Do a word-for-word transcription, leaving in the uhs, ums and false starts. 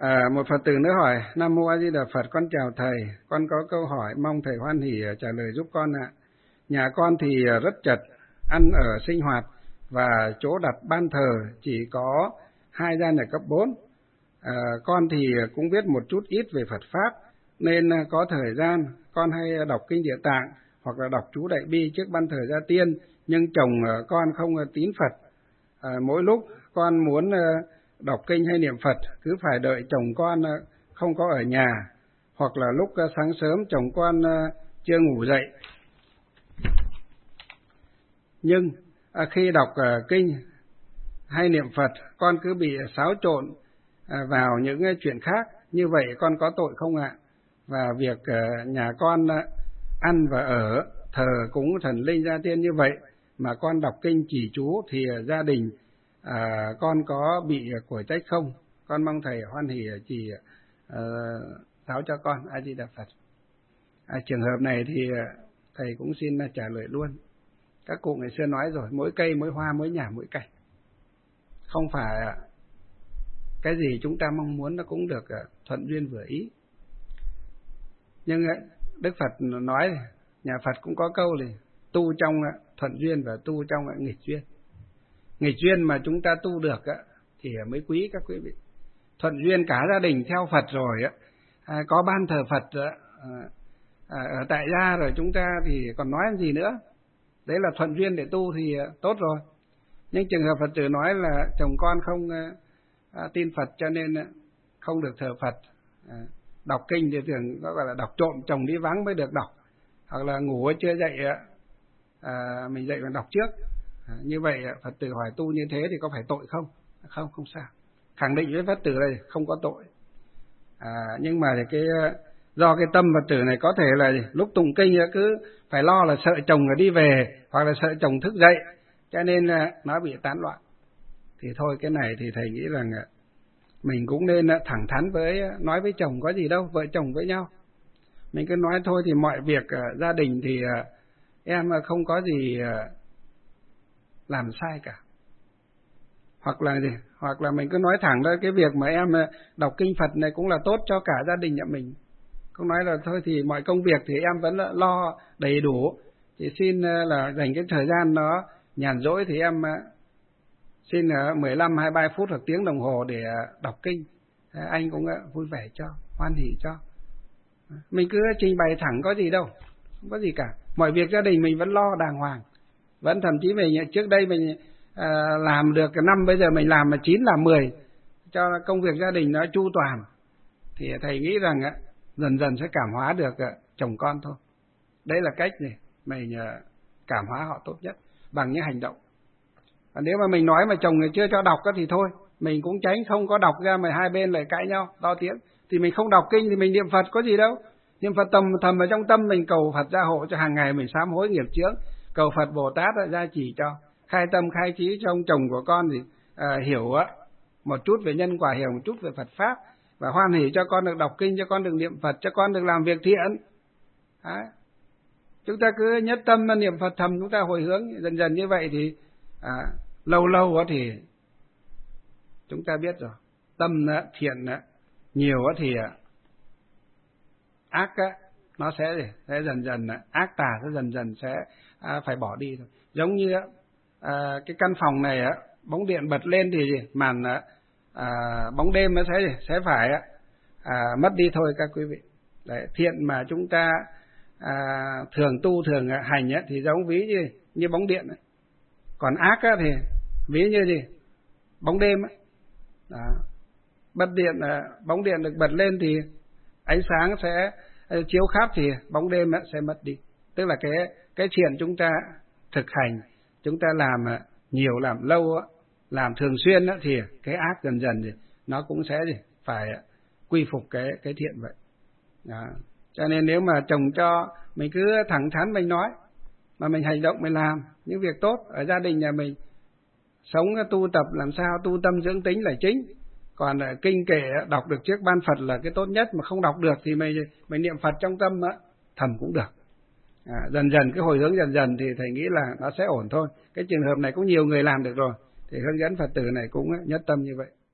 À, một Phật tử nữa hỏi: Nam Mô A Di Đà Phật, con chào thầy, con có câu hỏi mong thầy hoan hỉ trả lời giúp con ạ. Nhà con thì rất chật, ăn ở sinh hoạt và chỗ đặt ban thờ chỉ có hai gian nhà cấp bốn. À, con thì cũng biết một chút ít về Phật Pháp, nên có thời gian con hay đọc kinh Địa Tạng hoặc là đọc chú Đại Bi trước ban thờ gia tiên, nhưng chồng con không tín Phật. À, mỗi lúc con muốn đọc kinh hay niệm Phật cứ phải đợi chồng con không có ở nhà, hoặc là lúc sáng sớm chồng con chưa ngủ dậy. Nhưng khi đọc kinh hay niệm Phật, con cứ bị xáo trộn vào những chuyện khác, như vậy con có tội không ạ? Và việc nhà con ăn và ở, thờ cúng thần linh gia tiên như vậy mà con đọc kinh chỉ chú thì gia đình à, con có bị của trách không? Con mong thầy hoan hỉ chỉ uh, giáo cho con. A Di Đà Phật. À, trường hợp này thì thầy cũng xin trả lời luôn. Các cụ ngày xưa nói rồi, mỗi cây mỗi hoa, mỗi nhà mỗi cảnh. Không phải cái gì chúng ta mong muốn nó cũng được thuận duyên vừa ý. Nhưng Đức Phật nói, nhà Phật cũng có câu là tu trong thuận duyên và tu trong nghịch duyên. Nghịch duyên mà chúng ta tu được thì mới quý các quý vị. Thuận duyên cả gia đình theo Phật rồi, có ban thờ Phật ở tại gia rồi, chúng ta thì còn nói gì nữa. Đấy là thuận duyên để tu thì tốt rồi. Nhưng trường hợp Phật tử nói là chồng con không tin Phật cho nên không được thờ Phật, đọc kinh thì thường có gọi là đọc trộm, chồng đi vắng mới được đọc, hoặc là ngủ chưa dậy à, mình dậy còn đọc trước. À, như vậy Phật tử hỏi tu như thế thì có phải tội không? Không, không sao. Khẳng định với Phật tử đây không có tội. À, nhưng mà cái do cái tâm Phật tử này có thể là lúc tụng kinh cứ phải lo là sợ chồng đi về hoặc là sợ chồng thức dậy, cho nên nó bị tán loạn. Thì thôi cái này thì thầy nghĩ rằng mình cũng nên thẳng thắn với nói với chồng, có gì đâu, vợ chồng với nhau. Mình cứ nói thôi thì mọi việc gia đình thì em không có gì làm sai cả. Hoặc là gì? Hoặc là mình cứ nói thẳng ra cái việc mà em đọc kinh Phật này cũng là tốt cho cả gia đình nhà mình. Không nói là thôi thì mọi công việc thì em vẫn lo đầy đủ, chỉ xin là dành cái thời gian nó nhàn rỗi thì em xin mười lăm hai mươi ba phút hoặc tiếng đồng hồ để đọc kinh. Anh cũng vui vẻ cho, hoan hỉ cho. Mình cứ trình bày thẳng có gì đâu, không có gì cả. Mọi việc gia đình mình vẫn lo đàng hoàng. Vẫn thậm chí mình trước đây mình à, làm được năm, bây giờ mình làm mà chín làm mười, cho công việc gia đình nó chu toàn. Thì thầy nghĩ rằng á, dần dần sẽ cảm hóa được chồng con thôi. Đấy là cách này mình cảm hóa họ tốt nhất bằng những hành động. Và nếu mà mình nói mà chồng người chưa cho đọc thì thôi, mình cũng tránh không có đọc ra mà hai bên lại cãi nhau to tiếng. Thì mình không đọc kinh thì mình niệm Phật có gì đâu. Niệm Phật tầm thầm ở trong tâm mình, cầu Phật gia hộ cho hàng ngày mình sám hối nghiệp chướng, cầu Phật Bồ Tát gia chỉ cho, khai tâm khai trí cho ông chồng của con thì à, hiểu á một chút về nhân quả, hiểu một chút về Phật Pháp, và hoan hỉ cho con được đọc kinh, cho con được niệm Phật, cho con được làm việc thiện. Đấy. Chúng ta cứ nhất tâm niệm Phật thầm, chúng ta hồi hướng dần dần như vậy thì à, lâu lâu thì chúng ta biết rồi, tâm thiện nhiều thì ác nó sẽ, sẽ dần dần ác tà sẽ dần dần sẽ à, phải bỏ đi thôi. Giống như à, cái căn phòng này bóng điện bật lên thì màn à, bóng đêm nó sẽ sẽ phải à, mất đi thôi các quý vị. Đấy, thiện mà chúng ta à, thường tu thường hành ấy, thì giống ví như như bóng điện ấy. Còn ác ấy, thì ví như gì bóng đêm ấy. Đó. Bật điện bóng điện được bật lên thì ánh sáng sẽ chiếu khắp thì bóng đêm sẽ mất đi. Tức là cái cái thiện chúng ta thực hành, chúng ta làm nhiều, làm lâu, làm thường xuyên thì cái ác dần dần thì nó cũng sẽ phải quy phục cái cái thiện vậy. Đó. Cho nên nếu mà chồng cho mình cứ thẳng thắn mình nói, mà mình hành động mình làm những việc tốt ở gia đình nhà mình, sống tu tập làm sao tu tâm dưỡng tính là chính. Còn kinh kệ đọc được trước ban Phật là cái tốt nhất, mà không đọc được thì mình mình niệm Phật trong tâm á, thầm cũng được. À, dần dần cái hồi hướng dần dần thì thầy nghĩ là nó sẽ ổn thôi. Cái trường hợp này cũng nhiều người làm được rồi, thì hướng dẫn Phật tử này cũng nhất tâm như vậy.